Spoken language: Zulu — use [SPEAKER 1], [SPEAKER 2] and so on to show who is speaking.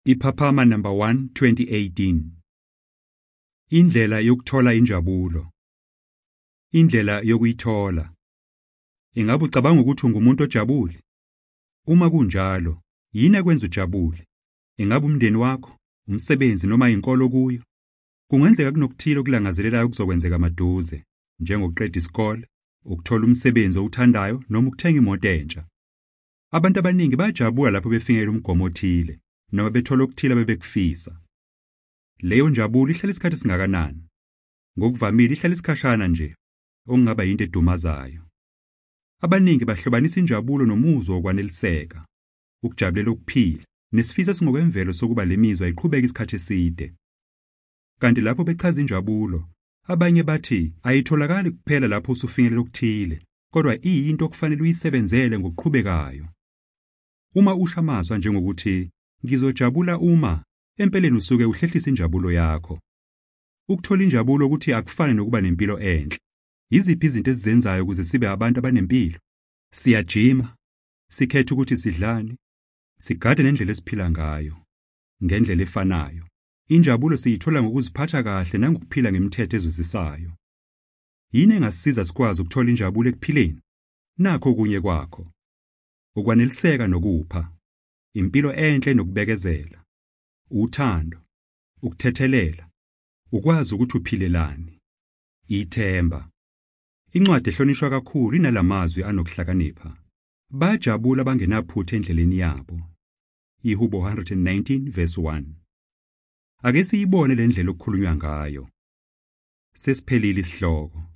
[SPEAKER 1] Iphaphama number 1 2018. Indlela yokuthola injabulo. Indlela yokuyithola. Ingabe ucabanga ukuthi ungumuntu ojabule? Uma kunjalo, yini ekwenza ujabule? Ingabe umndeni wakho, umsebenzi noma inkolo kuyo? Kungenzeka kunokuthile okulangazelelayo kuzokwenzeka maduze, njengokuqeda isikole, ukuthola umsebenzi owuthandayo noma ukuthenga imoto entsha. Abantu abaningi bayajabula lapho befinyela umgomo othile, noma bethola okuthile bebekufisa. Leyo njabulo ihlala isikhathi singakanani? Ngokuvamile ihlala isikhashana nje, okungaba yinto edumazayo. Abaningi bahlobanisa injabulo nomuzwa wokwaneliseka, ukujabulela ukuphila, nesifisa singokwemvelo sokuba lemizwa iqhubeka isikhathi eside. Kanti lapho bechaza injabulo, abanye bathi ayitholakali kuphela lapho usufinyelela okuthile, kodwa iyinto okufanele uyisebenzele ngokuqhubekayo. Uma usho amazwi njengokuthi ngizojabula uma, empeleni usuke uhlehlisa injabulo yakho. Ukuthola injabulo ukuthi akufane nokuba nempilo enhle. Yiziphi izinto esizenzayo ukuze sibe abantu abanempilo? Siyajima, sikhetha ukuthi sidlani, sigade nendlela esiphila ngayo, ngendlela efanayo. Injabulo siyithola ngokuziphatha kahle nangokuphila ngemithetho ezwisisayo. Yini engasisiza sikwazi ukuthola injabulo ekuphileni? Nakho kunye kwakho. Ukwaneliseka nokupha, impilo enhle nokubekezela, uthando, ukuthethelela, ukwazi ukuthi uphilelani, ithemba. Incwadi ehlonishwa kakhulu inalamazwi anokuhlakanipha. Bajabula bangenaphutha endleleni yabo. Ihubo 119 verse 1. Ake siyibone le ndlela okukhulunywa ngayo. Sesiphelile isihloko.